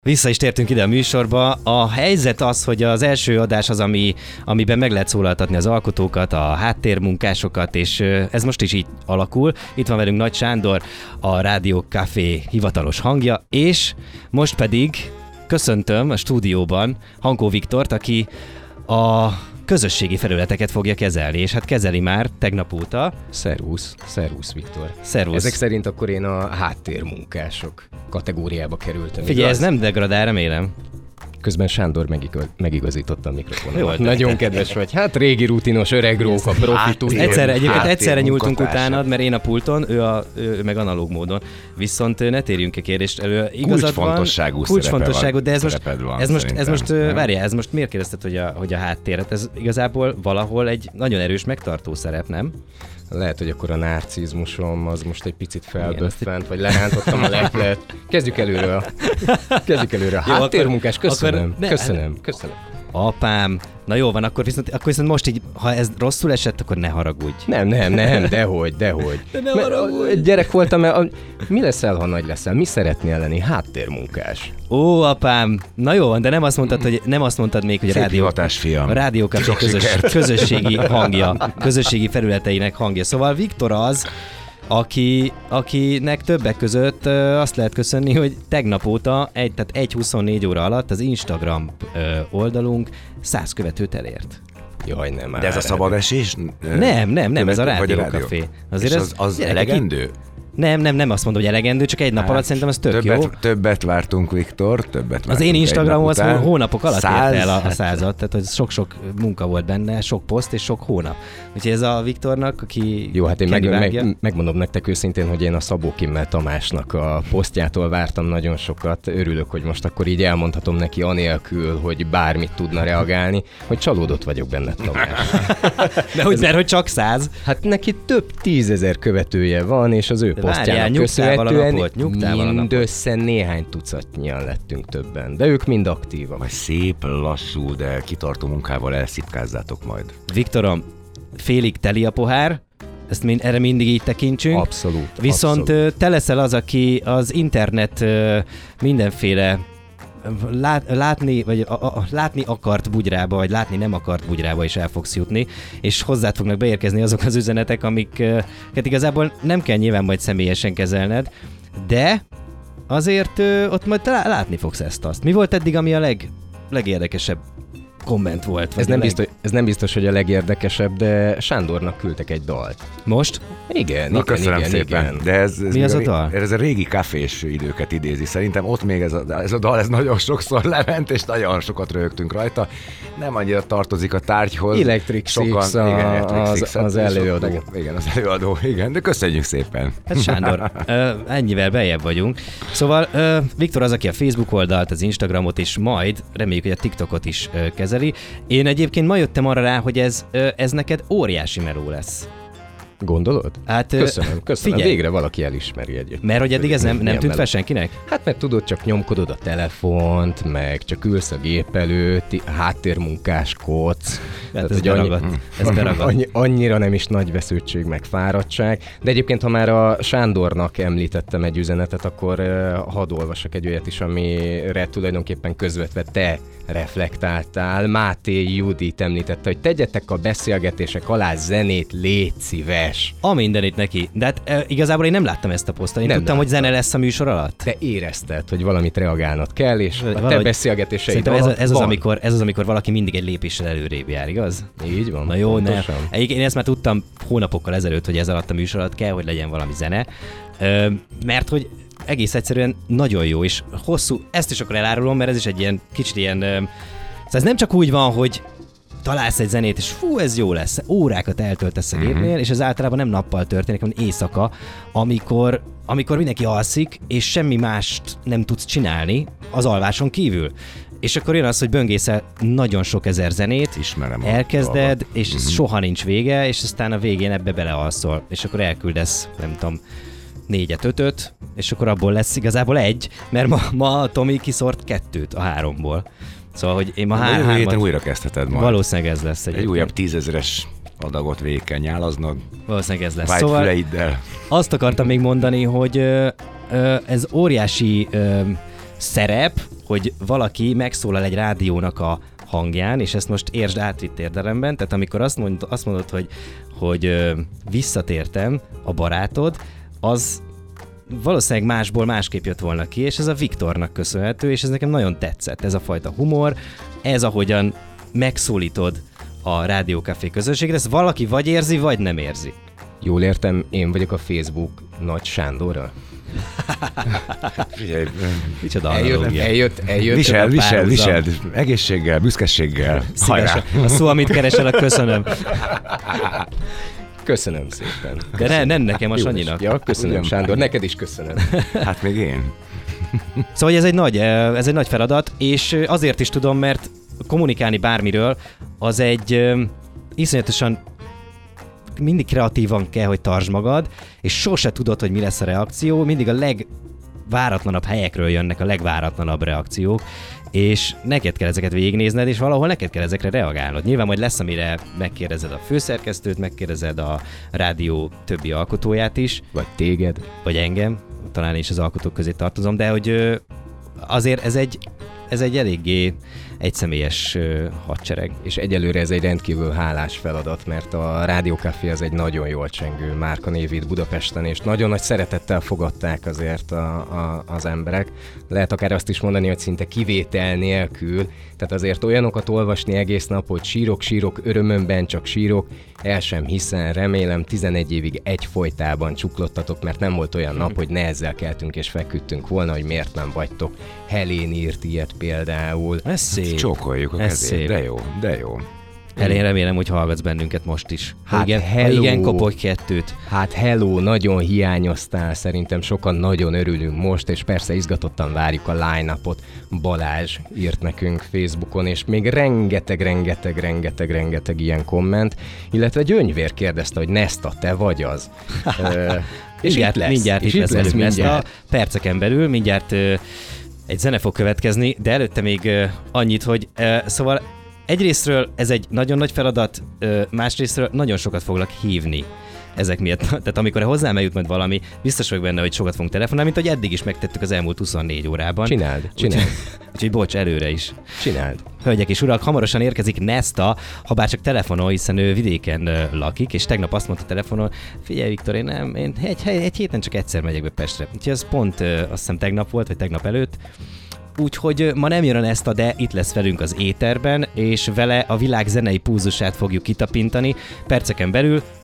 Vissza is tértünk ide a műsorba. A helyzet az, hogy az első adás az, amiben meg lehet szólaltatni az alkotókat, a háttérmunkásokat, és ez most is így alakul. Itt van velünk Nagy Sándor, a Rádió Café hivatalos hangja, és most pedig köszöntöm a stúdióban Hankó Viktort, aki a közösségi felületeket fogja kezelni, és hát kezeli már tegnap óta. Szervusz Viktor. Szervusz. Ezek szerint akkor én a háttérmunkások kategóriába kerültem. Figyelj, ez nem degradál, remélem. Közben Sándor megigazította a mikrofonomat. Nagyon kedves vagy. Hát régi rutinos öreg róka, profi tudja. Egyszerre nyúltunk utánad, mert én a pulton, ő meg analóg módon. Viszont ne térjünk ki kérdést elő. Kulcsfontosságú, de ez most várjál, ez most miért kérdezted, hogy a háttéret? Ez igazából valahol egy nagyon erős megtartó szerep, nem? Lehet, hogy akkor a narcizmusom az most egy picit felböffent, vagy lerántottam a leplet. Kezdjük előre. Háttérmunkás, köszönöm. Apám, na jó van, akkor viszont most így, ha ez rosszul esett, akkor ne haragudj. Nem, dehogy. De ne haragudj. Gyerek voltam, mi leszel, ha nagy leszel? Mi szeretnél lenni? Háttérmunkás. Ó, apám, na jó van, de nem azt mondtad még, hogy a Rádió Café közösségi hangja, közösségi felületeinek hangja. Szóval Viktor az, akinek többek között azt lehet köszönni, hogy tegnap óta, tehát 1-24 óra alatt az Instagram oldalunk 100 követőt elért. Jaj, nem. De ez a szabad esés? Nem, ez a Rádió Café. Azért az elegendő? Nem azt mondom, hogy elegendő, csak egy nap alatt szerintem ez tök jó. Többet vártunk, Viktor, Az én Instagramom az hónapok alatt ért el a 100-at, tehát hogy sok-sok munka volt benne, sok poszt és sok hónap. Úgyhogy ez a Viktornak, aki jó, hát én megmondom nektek őszintén, hogy én a Szabó Kimmel Tamásnak a posztjától vártam nagyon sokat. Örülök, hogy most akkor így elmondhatom neki anélkül, hogy bármit tudna reagálni, hogy csalódott vagyok benned, Tamás. De hogy csak 100? Hát neki több 10 000 követője van, és az ő posztjának köszönhetően mindössze néhány tucatnyian lettünk többen, de ők mind aktívak. Majd szép, lassú, de kitartó munkával elszipkázzátok majd. Viktorom, félig teli a pohár, erre mindig így tekintsünk. Abszolút. Viszont te leszel az, aki az internet mindenféle látni akart bugyrába, vagy látni nem akart bugyrába is el fogsz jutni, és hozzád fognak beérkezni azok az üzenetek, amiket igazából nem kell nyilván majd személyesen kezelned, de azért ott majd látni fogsz ezt-azt. Mi volt eddig, ami a legérdekesebb komment volt? Ez nem biztos, hogy a legérdekesebb, de Sándornak küldtek egy dalt. Most? Igen. Köszönöm szépen. De ez mi az a dal? Ez a régi kafés időket idézi. Szerintem ott még ez a dal ez nagyon sokszor lement, és nagyon sokat röhögtünk rajta. Nem annyira tartozik a tárgyhoz. Electric Six az előadó. Igen, az előadó. Igen, de köszönjük szépen. Hát Sándor, ennyivel beljebb vagyunk. Szóval Viktor az, aki a Facebook oldalt, az Instagramot, és majd reméljük, hogy a TikTokot is kezeli. Én egyébként ma jöttem arra rá, hogy ez neked óriási meló lesz. Gondolod? Hát, köszönöm. Figyelj. Végre valaki elismeri egyébként. Mert hogy eddig ez nem tűnt fel senkinek? Hát mert tudod, csak nyomkodod a telefont, meg csak ülsz a gép előtt, háttérmunkáskodsz. Hát ez beragadt. Annyira nem is nagy vesződtség, meg fáradtság. De egyébként, ha már a Sándornak említettem egy üzenetet, akkor hadd olvassak egy olyat is, amire tulajdonképpen közvetve te reflektáltál. Máté Judit említette, hogy tegyetek a beszélgetések alá zenét, légy szíves. A mindenit neki. De hát igazából én nem láttam ezt a posztot. Én nem tudtam, hogy zene lesz a műsor alatt. Te érezted, hogy valamit reagálnod kell, és a te beszélgetéseid alatt ez az, amikor valaki mindig egy lépéssel előrébb jár, igaz? Így van. Na jó, nem. Én ezt már tudtam hónapokkal ezelőtt, hogy ez alatt a műsor alatt kell, hogy legyen valami zene. Mert hogy egész egyszerűen nagyon jó, és hosszú, ezt is akkor elárulom, mert ez is egy ilyen kicsit ilyen, szóval ez nem csak úgy van, hogy találsz egy zenét, és fú, ez jó lesz, órákat eltöltesz a gépnél, és ez általában nem nappal történik, hanem éjszaka, amikor mindenki alszik, és semmi mást nem tudsz csinálni az alváson kívül. És akkor jön az, hogy böngészel nagyon sok ezer zenét, ismerem, elkezded, és soha nincs vége, és aztán a végén ebbe belealszol, és akkor elküldesz, nem tudom, 4-5-öt, és akkor abból lesz igazából egy, mert ma Tomi kiszort 2 a 3-ból. Szóval, hogy én ma 3 héten újra kezdheted majd. Valószínűleg ez lesz egy újabb 10 000-es adagot végig kell nyálaznod. Valószínűleg ez lesz. Vágy szóval füleiddel. Azt akartam még mondani, hogy ez óriási szerep, hogy valaki megszólal egy rádiónak a hangján, és ezt most értsd átvitt érdelemben, tehát amikor azt mondod, hogy visszatértem, a barátod, az valószínűleg másból másképp jött volna ki, és ez a Viktornak köszönhető, és ez nekem nagyon tetszett. Ez a fajta humor, ez ahogyan megszólítod a Rádió Café közönségre, ezt valaki vagy érzi, vagy nem érzi. Jól értem, én vagyok a Facebook Nagy Sándorra. Figyelj, Micsoda analógia. Eljött. viseld, egészséggel, büszkeséggel. Hajrá! A szó, amit keresel, a köszönöm. Köszönöm szépen. De nem nekem, a Jó, Sanyinak. Ja, köszönöm, Ugyan. Sándor, neked is köszönöm. Hát még én. Szóval ez egy nagy feladat, és azért is tudom, mert kommunikálni bármiről, az egy iszonyatosan mindig kreatívan kell, hogy tartsd magad, és sose tudod, hogy mi lesz a reakció, mindig a legváratlanabb helyekről jönnek a legváratlanabb reakciók, és neked kell ezeket végignézned, és valahol neked kell ezekre reagálnod. Nyilván majd lesz, amire megkérdezed a főszerkesztőt, megkérdezed a rádió többi alkotóját is. Vagy téged. Vagy engem, talán is az alkotók közé tartozom, de hogy azért ez egy eléggé egyszemélyes hadsereg. És egyelőre ez egy rendkívül hálás feladat, mert a Rádió Café az egy nagyon jól csengő márkanév itt Budapesten, és nagyon nagy szeretettel fogadták azért az emberek. Lehet akár azt is mondani, hogy szinte kivétel nélkül, tehát azért olyanokat olvasni egész nap, hogy sírok, örömömben csak sírok, el sem hiszem, remélem 11 évig egyfolytában csuklottatok, mert nem volt olyan nap, hogy ne ezzel keltünk és feküdtünk volna, hogy miért nem vagytok. Helén írt ilyet például. Ez szép. Csókoljuk a Ez kezét. szép. De jó. Én remélem, hogy hallgatsz bennünket most is. Hát igen, hello. igen, kopogj kettőt. Hát hello, nagyon hiányoztál, szerintem sokan nagyon örülünk most, és persze izgatottan várjuk a line-upot. Balázs írt nekünk Facebookon, és még rengeteg ilyen komment, illetve Gyöngyvér kérdezte, hogy Nesta, te vagy az. És mindjárt itt lesz velünk Nesta, perceken belül, mindjárt egy zene fog következni, de előtte még annyit, hogy szóval egyrésztről ez egy nagyon nagy feladat, másrésztről nagyon sokat foglak hívni ezek miatt. Tehát amikor hozzám eljut majd valami, biztos vagyok benne, hogy sokat fogunk telefonálni, mint hogy eddig is megtettük az elmúlt 24 órában. Csináld. Úgyhogy bocs, előre is. Csináld. Hölgyek és urak, hamarosan érkezik Nesta, ha bár csak telefonon, hiszen ő vidéken lakik, és tegnap azt mondta telefonon, figyelj Viktor, én egy héten csak egyszer megyek be Pestre. Úgyhogy az pont azt hiszem tegnap volt, vagy tegnap előtt. Úgyhogy ma nem jön a Nesta, de itt lesz velünk az éterben, és vele a világ zenei pulzusát fogjuk kitapintani perceken belül,